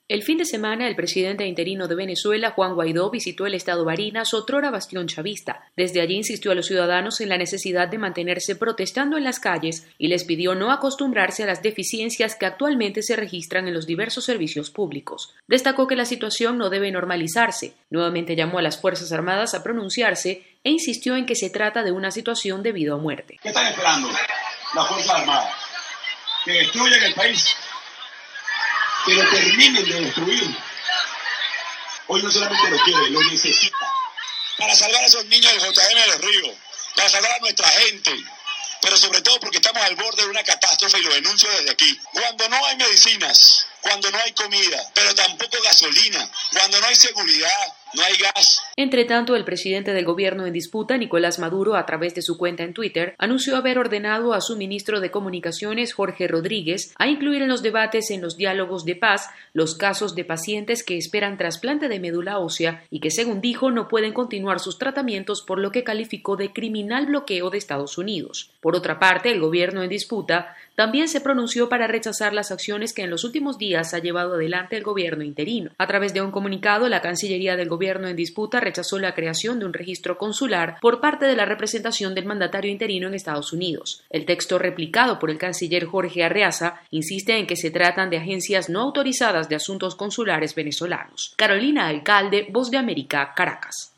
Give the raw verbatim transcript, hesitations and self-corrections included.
El fin de semana, el presidente interino de Venezuela, Juan Guaidó, visitó el estado Barinas, otrora bastión chavista. Desde allí insistió a los ciudadanos en la necesidad de mantenerse protestando en las calles y les pidió no acostumbrarse a las deficiencias que actualmente se registran en los diversos servicios públicos. Destacó que la situación no debe normalizarse. Nuevamente llamó a las Fuerzas Armadas a pronunciarse e insistió en que se trata de una situación de vida o muerte. ¿Qué están esperando las Fuerzas Armadas? Que destruyan el país. Que lo terminen de destruir. Hoy no solamente lo quiere, lo necesita. Para salvar a esos niños del J M de los Ríos, para salvar a nuestra gente, pero sobre todo porque estamos al borde de una catástrofe y lo denuncio desde aquí. Cuando no hay medicinas, cuando no hay comida, pero tampoco gasolina, cuando no hay seguridad, no hay gas. Entre tanto, el presidente del gobierno en disputa, Nicolás Maduro, a través de su cuenta en Twitter, anunció haber ordenado a su ministro de Comunicaciones, Jorge Rodríguez, a incluir en los debates en los diálogos de paz los casos de pacientes que esperan trasplante de médula ósea y que, según dijo, no pueden continuar sus tratamientos por lo que calificó de criminal bloqueo de Estados Unidos. Por otra parte, el gobierno en disputa también se pronunció para rechazar las acciones que en los últimos días ha llevado adelante el gobierno interino. A través de un comunicado, la Cancillería del gobierno en disputa rechazó la creación de un registro consular por parte de la representación del mandatario interino en Estados Unidos. El texto replicado por el canciller Jorge Arreaza insiste en que se tratan de agencias no autorizadas de asuntos consulares venezolanos. Carolina Alcalde, Voz de América, Caracas.